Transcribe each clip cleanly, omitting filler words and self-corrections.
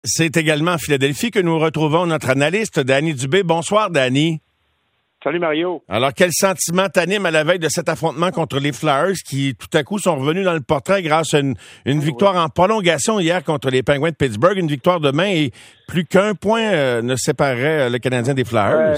C'est également à Philadelphie que nous retrouvons notre analyste, Danny Dubé. Bonsoir, Danny. Salut, Mario. Alors, quel sentiment t'anime à la veille de cet affrontement contre les Flyers qui, tout à coup, sont revenus dans le portrait grâce à une victoire en prolongation hier contre les Penguins de Pittsburgh, une victoire demain et plus qu'un point ne séparerait le Canadien des Flyers?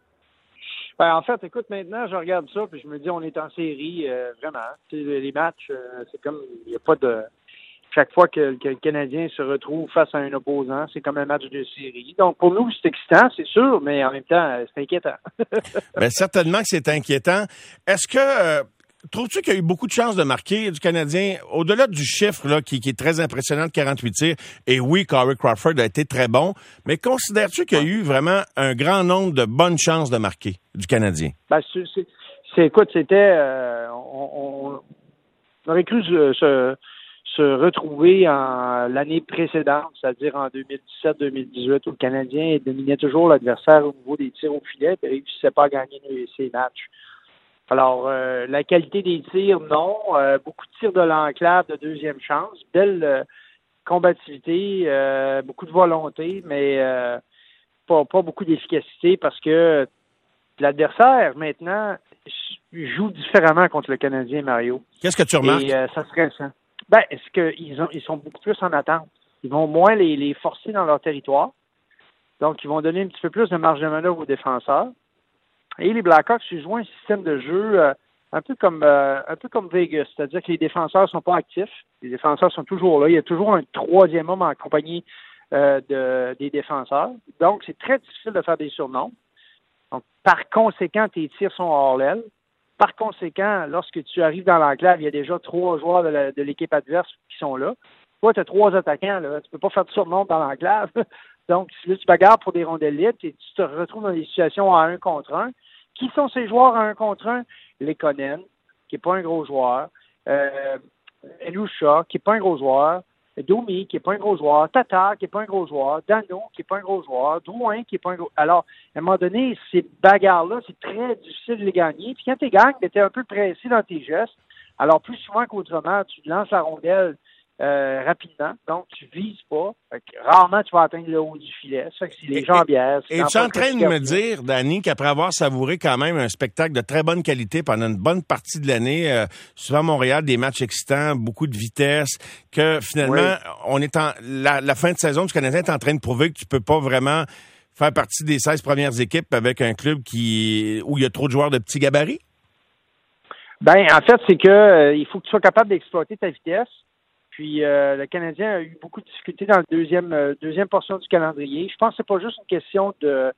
En fait, écoute, maintenant, je regarde ça puis je me dis, on est en série, vraiment. Les matchs, c'est comme, il n'y a pas de... Chaque fois que le Canadien se retrouve face à un opposant, c'est comme un match de série. Donc, pour nous, c'est excitant, c'est sûr, mais en même temps, c'est inquiétant. Bien, certainement que c'est inquiétant. Est-ce que... trouves-tu qu'il y a eu beaucoup de chances de marquer du Canadien, au-delà du chiffre là, qui est très impressionnant de 48 tirs, et oui, Corey Crawford a été très bon, mais considères-tu qu'il y a eu vraiment un grand nombre de bonnes chances de marquer du Canadien? Ben, écoute, c'était... on aurait cru se retrouver en l'année précédente, c'est-à-dire en 2017-2018, où le Canadien dominait toujours l'adversaire au niveau des tirs au filet et ne réussissait pas à gagner ses matchs. Alors, la qualité des tirs, non. Beaucoup de tirs de l'enclave de deuxième chance. Belle combativité, beaucoup de volonté, mais pas beaucoup d'efficacité parce que l'adversaire, maintenant, joue différemment contre le Canadien, Mario. Qu'est-ce que tu remarques? Et ça serait ça. Ben, est-ce qu'ils sont beaucoup plus en attente? Ils vont moins les forcer dans leur territoire. Donc, ils vont donner un petit peu plus de marge de manœuvre aux défenseurs. Et les Blackhawks, ils jouent un système de jeu un peu comme Vegas, c'est-à-dire que les défenseurs sont pas actifs. Les défenseurs sont toujours là. Il y a toujours un troisième homme en compagnie des défenseurs. Donc, c'est très difficile de faire des surnoms. Donc, par conséquent, tes tirs sont hors l'aile. Par conséquent, lorsque tu arrives dans l'enclave, il y a déjà 3 joueurs de l'équipe adverse qui sont là. Toi, tu as 3 attaquants. Là. Tu peux pas faire de surnom dans l'enclave. Donc, si là, tu bagarres pour des rondelles libres et tu te retrouves dans des situations à 1 contre 1. Qui sont ces joueurs à 1 contre 1? Lekonen, qui n'est pas un gros joueur. Elusha, qui n'est pas un gros joueur. Domi, qui n'est pas un gros joueur. Tatar, qui n'est pas un gros joueur. Dano, qui n'est pas un gros joueur. Drouin, qui n'est pas un gros... Alors, à un moment donné, ces bagarres-là, c'est très difficile de les gagner. Puis quand tu gagnes, tu es un peu pressé dans tes gestes. Alors, plus souvent qu'autrement, tu lances la rondelle rapidement. Donc, tu vises pas. Rarement, tu vas atteindre le haut du filet. Ça fait que c'est les jambières. Et tu es en train de me dire, Danny, qu'après avoir savouré quand même un spectacle de très bonne qualité pendant une bonne partie de l'année, souvent à Montréal, des matchs excitants, beaucoup de vitesse, que finalement, on est la fin de saison du Canadien est en train de prouver que tu peux pas vraiment faire partie des 16 premières équipes avec un club où il y a trop de joueurs de petits gabarits? Ben, en fait, c'est que il faut que tu sois capable d'exploiter ta vitesse. Puis le Canadien a eu beaucoup de difficultés dans le deuxième portion du calendrier. Je pense que c'est pas juste une question de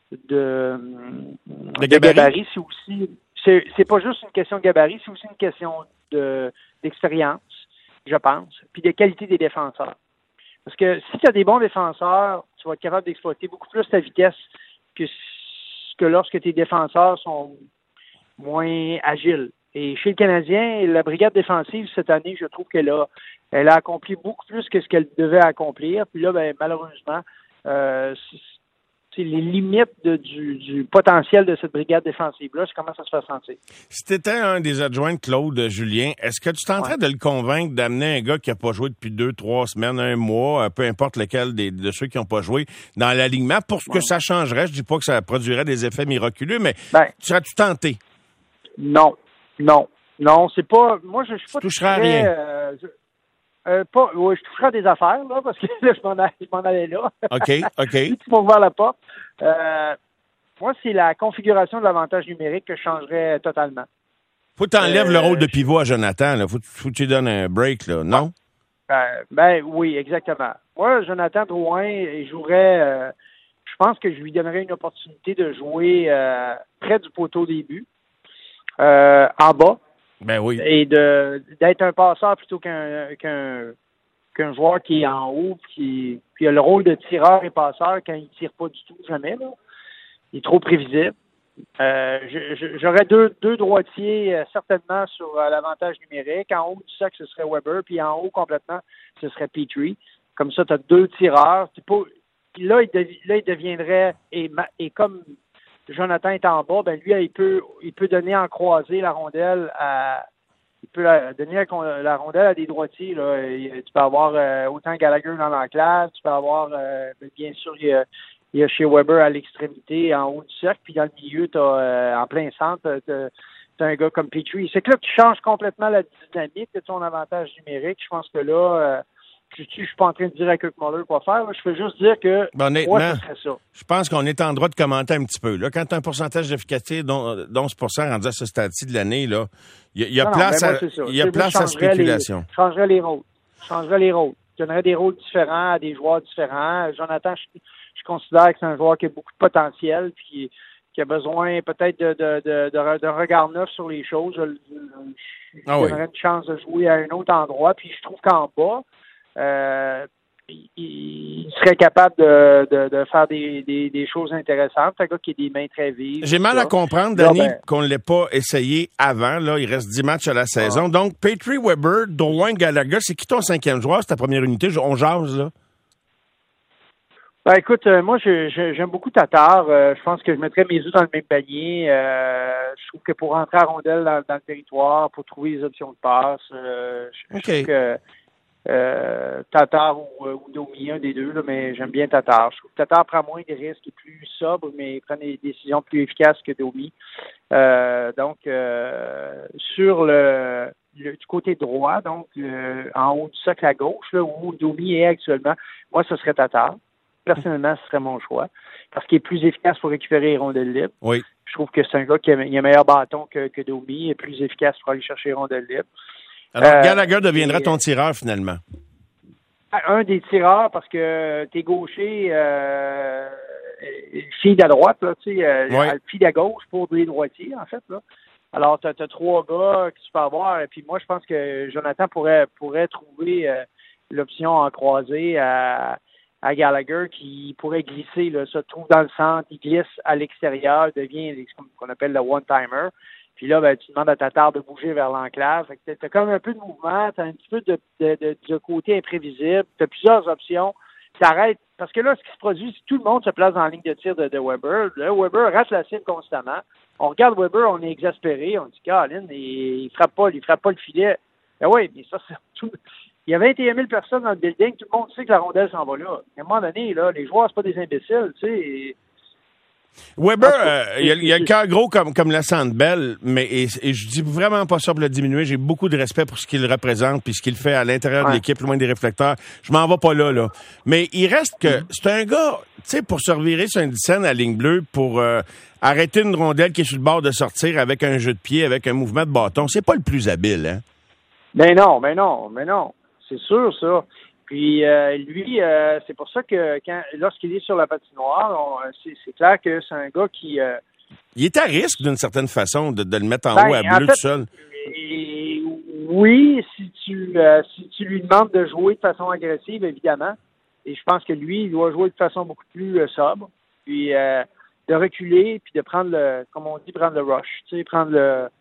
gabarit, c'est aussi c'est pas juste une question de gabarit, c'est aussi une question d'expérience, je pense, puis de qualité des défenseurs. Parce que si tu as des bons défenseurs, tu vas être capable d'exploiter beaucoup plus ta vitesse que lorsque tes défenseurs sont moins agiles. Et chez le Canadien, la brigade défensive, cette année, je trouve qu'elle a accompli beaucoup plus que ce qu'elle devait accomplir. Puis là, ben, malheureusement, c'est les limites du potentiel de cette brigade défensive-là, ça commence à se faire sentir. Si tu étais un des adjoints de Claude Julien, est-ce que tu tenterais de le convaincre d'amener un gars qui n'a pas joué depuis 2-3 semaines, 1 mois, peu importe lequel de ceux qui n'ont pas joué, dans l'alignement pour que ça changerait? Je dis pas que ça produirait des effets miraculeux, mais serais-tu tenté? Non, c'est pas... Moi, je suis pas... Tu toucherais à rien? Je toucherais à des affaires, là, parce que là, je m'en allais là. OK. Tu peux ouvrir la porte. Moi, c'est la configuration de l'avantage numérique que je changerais totalement. Faut que tu enlèves le rôle de pivot à Jonathan, là. Faut que tu lui donnes un break, là, non? Oui, exactement. Moi, Jonathan Drouin, il jouerait... je pense que je lui donnerais une opportunité de jouer près du poteau début. En bas. Ben oui. Et d'être un passeur plutôt qu'un joueur qui est en haut, qui a le rôle de tireur et passeur quand il tire pas du tout, jamais, là. Il est trop prévisible. J'aurais deux droitiers certainement sur l'avantage numérique. En haut du sac, ce serait Weber, puis en haut complètement, ce serait Petrie. Comme ça, tu as 2 tireurs. Puis là, il deviendrait, et comme Jonathan est en bas, ben lui, il peut donner en croisé la rondelle à il peut donner la rondelle à des droitiers. Là. Tu peux avoir autant Gallagher dans l'enclave, tu peux avoir, bien sûr, il y a chez Weber à l'extrémité, en haut du cercle, puis dans le milieu, tu as en plein centre, t'as un gars comme Petrie. C'est que là, tu changes complètement la dynamique de ton avantage numérique. Je pense que là, je suis pas en train de dire à Kirk Muller quoi faire. Là. Je peux juste dire que honnêtement, moi, ce serait ça. Je pense qu'on est en droit de commenter un petit peu. Là, quand tu as un pourcentage d'efficacité d'11% rendu à ce stade-ci de l'année, là, il y a place à spéculation. Je changerais les rôles. Je donnerais des rôles différents à des joueurs différents. Jonathan, je considère que c'est un joueur qui a beaucoup de potentiel puis qui a besoin peut-être d'un regard neuf sur les choses. Je donnerais une chance de jouer à un autre endroit. Puis je trouve qu'en bas, il serait capable de faire des choses intéressantes. C'est un gars qui a des mains très vives. J'ai mal à comprendre, Danny, qu'on ne l'ait pas essayé avant. Là, il reste 10 matchs à la saison. Donc, Petrie, Weber, Drouin, Gallagher, c'est qui ton 5e joueur? C'est ta première unité? On jase, là. Ben, écoute, moi, j'aime beaucoup Tatar. Je pense que je mettrais mes œufs dans le même panier. Je trouve que pour rentrer à rondelle dans le territoire, pour trouver les options de passe, je trouve que Tatar ou Domi, un des deux, là, mais j'aime bien Tatar. Je trouve que Tatar prend moins de risques, est plus sobre, mais il prend des décisions plus efficaces que Domi. Donc, sur du côté droit, donc en haut du socle à gauche, là, où Domi est actuellement, moi, ce serait Tatar. Personnellement, ce serait mon choix. Parce qu'il est plus efficace pour récupérer les rondelles libres. Oui. Je trouve que c'est un gars qui a un meilleur bâton que Domi, est plus efficace pour aller chercher les rondelles libres. Alors, Gallagher deviendra ton tireur, finalement. Un des tireurs, parce que t'es gaucher, fille à droite, là, tu sais, fille à gauche pour des droitiers, en fait, là. Alors, t'as 3 gars que tu peux avoir, et puis moi, je pense que Jonathan pourrait trouver l'option en croisée à Gallagher qui pourrait glisser, là, se trouve dans le centre, il glisse à l'extérieur, devient ce qu'on appelle le one-timer. Puis là, ben, tu demandes à Tatar de bouger vers l'enclave. Fait que t'as comme un peu de mouvement, t'as un petit peu de côté imprévisible, t'as plusieurs options. T'arrêtes. Parce que là, ce qui se produit, c'est que tout le monde se place dans la ligne de tir de Weber. Là, Weber rate la cible constamment. On regarde Weber, on est exaspéré, on dit Colin, il frappe pas le filet. Ben oui, mais ça, c'est tout. Il y a 21 000 personnes dans le building, tout le monde sait que la rondelle s'en va là. À un moment donné, là, les joueurs, c'est pas des imbéciles, tu sais. Weber, il a le cœur gros comme la Sandbell, mais et je dis vraiment pas ça pour le diminuer. J'ai beaucoup de respect pour ce qu'il représente puis ce qu'il fait à l'intérieur de l'équipe, loin des réflecteurs. Je m'en vais pas là. Mais il reste que c'est un gars, tu sais, pour se revirer sur une scène à ligne bleue, pour arrêter une rondelle qui est sur le bord de sortir avec un jeu de pied, avec un mouvement de bâton, c'est pas le plus habile, hein? Ben non. C'est sûr, ça. Puis lui, c'est pour ça que lorsqu'il est sur la patinoire, c'est clair que c'est un gars qui... il est à risque, d'une certaine façon, de le mettre en haut à bleu tout seul. Oui, si tu lui demandes de jouer de façon agressive, évidemment. Et je pense que lui, il doit jouer de façon beaucoup plus sobre. Puis de reculer, puis de prendre prendre le rush. Tu sais, prendre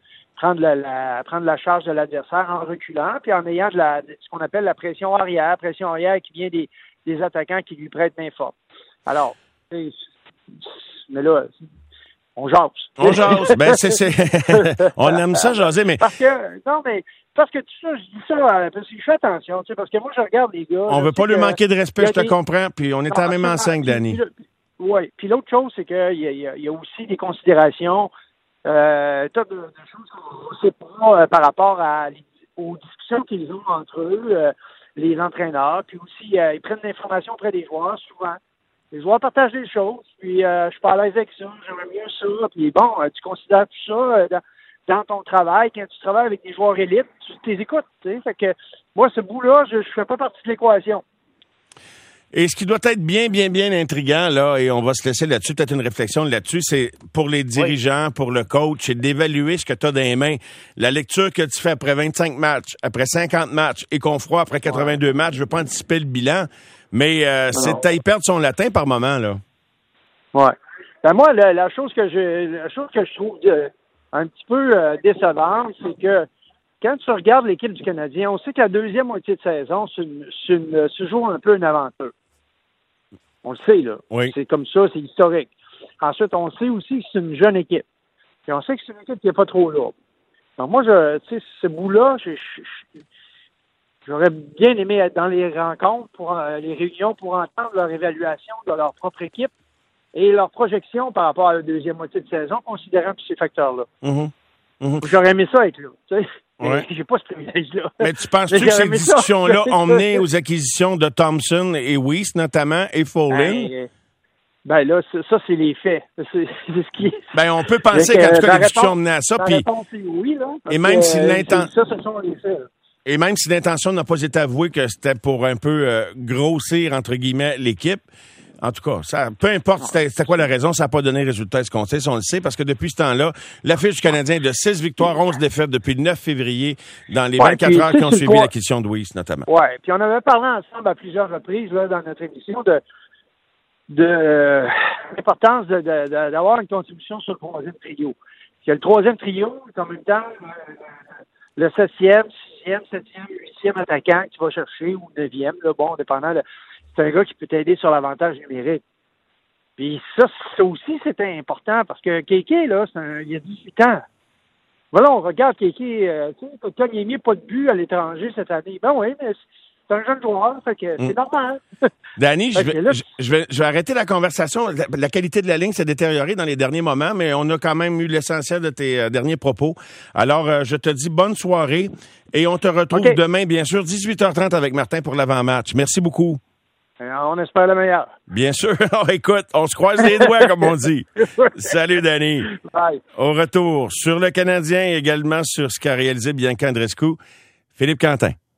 la charge de l'adversaire en reculant, puis en ayant ce qu'on appelle la pression arrière qui vient des attaquants qui lui prêtent main forte. Alors, mais là, on jase. Ben, on aime ça jaser, mais... Parce que tout ça, je dis ça, parce que je fais attention, tu sais, parce que moi, je regarde les gars... On veut pas lui manquer de respect, je te comprends, puis on est à la même enseigne, Danny. Oui, puis l'autre chose, c'est qu'il y a aussi des considérations... tas de choses qu'on ne sait pas par rapport aux discussions qu'ils ont entre eux, les entraîneurs, puis aussi ils prennent l'information auprès des joueurs souvent. Les joueurs partagent des choses, puis je suis pas à l'aise avec ça, j'aimerais mieux ça, puis bon, tu considères tout ça dans ton travail, quand tu travailles avec des joueurs élites, tu les écoutes, tu sais, fait que moi, ce bout-là, je fais pas partie de l'équation. Et ce qui doit être bien intriguant, là, et on va se laisser là-dessus, peut-être une réflexion là-dessus, c'est pour les dirigeants, pour le coach, c'est d'évaluer ce que tu as dans les mains. La lecture que tu fais après 25 matchs, après 50 matchs, et qu'on fera après 82 matchs, je veux pas anticiper le bilan, mais c'est à y perdre son latin par moment, là. Ouais. Ben moi, la chose que je trouve un petit peu décevante, c'est que quand tu regardes l'équipe du Canadien, on sait que la deuxième moitié de saison, se joue un peu une aventure. On le sait, là. Oui. C'est comme ça, c'est historique. Ensuite, on sait aussi que c'est une jeune équipe. Puis on sait que c'est une équipe qui n'est pas trop lourde. Donc moi, tu sais, ce bout-là, j'aurais bien aimé être dans les rencontres, les réunions pour entendre leur évaluation de leur propre équipe et leur projection par rapport à la deuxième moitié de saison, considérant tous ces facteurs-là. J'aurais aimé ça être là. Tu sais. Ouais. J'ai pas ce privilège-là. Mais tu penses-tu que ces discussions-là ont mené aux acquisitions de Thompson et Weiss, notamment, et Folin? Ben là, ça, c'est les faits. C'est ce qui est. Ben, on peut penser qu'en tout cas, les discussions menaient à ça. La réponse est oui, là. Et même si ça, ce sont les faits. Et même si l'intention n'a pas été avouée que c'était pour un peu grossir, entre guillemets, l'équipe, en tout cas, ça, peu importe c'était quoi la raison, ça n'a pas donné résultat ce qu'on sait, on le sait, parce que depuis ce temps-là, l'affiche du Canadien est de 6 victoires, 11 défaites depuis le 9 février, dans les 24 heures qui ont suivi l'acquisition de Weiss, notamment. Oui, puis on avait parlé ensemble à plusieurs reprises là, dans notre émission de l'importance d'avoir une contribution sur le troisième trio. Il y a le troisième trio, en même temps, le 7e, 6e, 7e, 8e attaquant que tu vas chercher, ou 9e, là, bon, dépendant. C'est un gars qui peut t'aider sur l'avantage numérique. Puis ça aussi, c'était important parce que Kéké, là, il a 18 ans. Voilà, on regarde Kéké, tu sais, quand il n'a mis pas de but à l'étranger cette année. Ben oui, mais c'est un jeune joueur, fait que c'est normal. Danny, je vais arrêter la conversation. La qualité de la ligne s'est détériorée dans les derniers moments, mais on a quand même eu l'essentiel de tes derniers propos. Alors, je te dis bonne soirée et on te retrouve demain, bien sûr, 18h30 avec Martin pour l'avant-match. Merci beaucoup. On espère le meilleur. Bien sûr. Écoute, on se croise les doigts, comme on dit. Salut, Danny. Bye. Au retour, sur le Canadien et également sur ce qu'a réalisé Bianca Andreescu, Philippe Quentin.